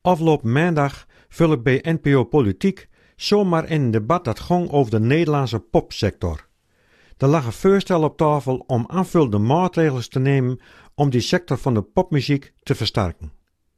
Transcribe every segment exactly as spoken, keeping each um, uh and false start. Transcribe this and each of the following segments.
Afgelopen maandag vul ik bij N P O Politiek zomaar in een debat dat ging over de Nederlandse popsector. Er lag een voorstel op tafel om aanvullende maatregelen te nemen om die sector van de popmuziek te versterken.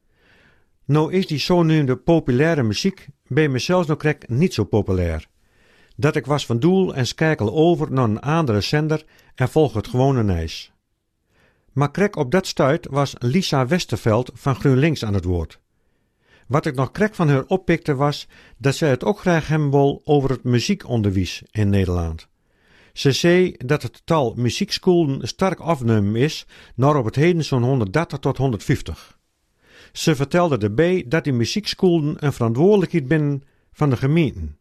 Nou is die zogenoemde populaire muziek bij mezelf nog krek niet zo populair. Dat ik was van doel en schakel over naar een andere zender en volg het gewone nijs. Maar krek op dat stuit was Lisa Westerveld van GroenLinks aan het woord. Wat ik nog krek van haar oppikte was dat zij het ook graag hebben wil over het muziekonderwijs in Nederland. Ze zei dat het getal muziekscholen sterk afnemen is naar op het heden zo'n honderddertig tot honderdvijftig. Ze vertelde erbij dat die muziekscholen een verantwoordelijkheid binnen van de gemeenten.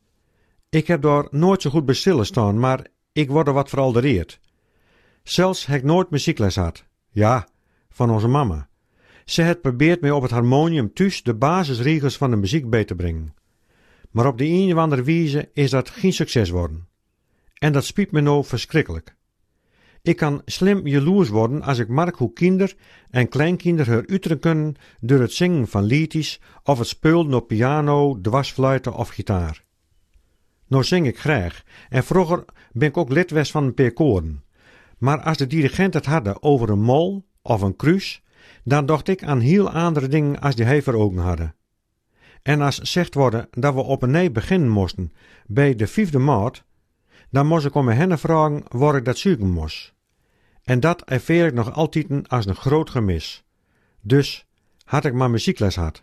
Ik heb daar nooit zo goed bij stilgestaan, maar ik word er wat veraldereerd. Zelfs heb ik nooit muziekles gehad. Ja, van onze mama. Ze had probeerd mij op het harmonium thuis de basisregels van de muziek bij te brengen. Maar op de een of andere wijze is dat geen succes worden. En dat spiet me nou verschrikkelijk. Ik kan slim jaloers worden als ik merk hoe kinder en kleinkinderen haar uiteren kunnen door het zingen van liedjes of het spelen op piano, dwarsfluiten of gitaar. Nou zing ik graag en vroeger ben ik ook lid geweest van een paar koren. Maar als de dirigent het hadden over een mol of een kruis, dan dacht ik aan heel andere dingen als die hij voor ogen hadden. En als zegt worden dat we op een nee beginnen moesten bij de vijfde maart, dan moest ik om me hen vragen waar ik dat zoeken moest. En dat ervaar ik nog altijd als een groot gemis. Dus had ik maar muziekles had.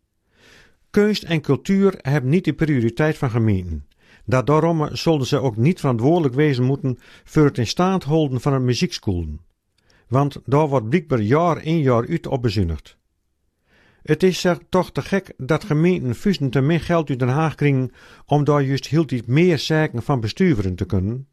Kunst en cultuur hebben niet de prioriteit van gemeenten. Daarom zullen ze ook niet verantwoordelijk wezen moeten voor het in stand houden van een muziekscholen. Want daar wordt blijkbaar jaar in jaar uit op bezuinigd. Het is toch te gek dat gemeenten fusen te min geld uit Den Haag krijgen om daar juist heel iets meer zaken van besturen te kunnen.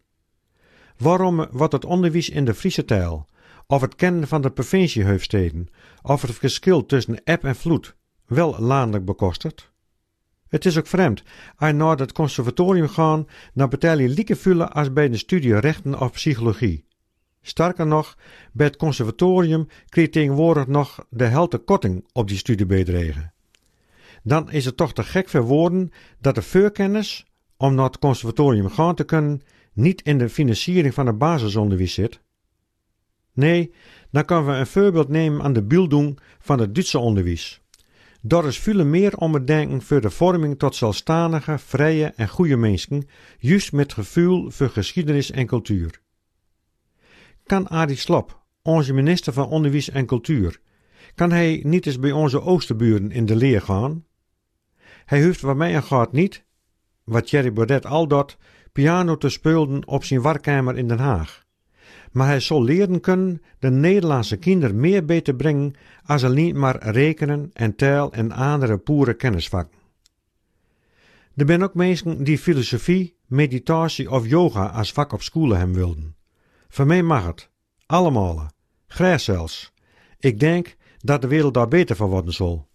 Waarom wordt het onderwijs in de Friese taal, of het kennen van de provinciehoofdsteden, of het verschil tussen eb en vloed, wel landelijk bekostigd? Het is ook vreemd, als je naar het conservatorium gaat, dan betaal je lieke vullen als bij de studie rechten of psychologie. Sterker nog, bij het conservatorium kreeg tegenwoordig nog de helft korting op die studiebijdrage. Dan is het toch te gek voor woorden dat de voorkennis, om naar het conservatorium gaan te kunnen, niet in de financiering van het basisonderwijs zit. Nee, dan kunnen we een voorbeeld nemen aan de bildung van het Duitse onderwijs. Daar is veel meer om het denken voor de vorming tot zelfstandige, vrije en goede mensen, juist met gevoel voor geschiedenis en cultuur. Kan Arie Slob, onze minister van Onderwijs en Cultuur, kan hij niet eens bij onze oosterburen in de leer gaan? Hij hoeft wat mij gaat niet, wat Thierry Baudet al doet, piano te spelen op zijn werkkamer in Den Haag. Maar hij zal leren kunnen de Nederlandse kinderen meer bij te brengen als alleen maar rekenen en taal en andere pure kennisvakken. Er zijn ook mensen die filosofie, meditatie of yoga als vak op school hebben wilden. Voor mij mag het. Allemaal. Graag zelfs. Ik denk dat de wereld daar beter van worden zal.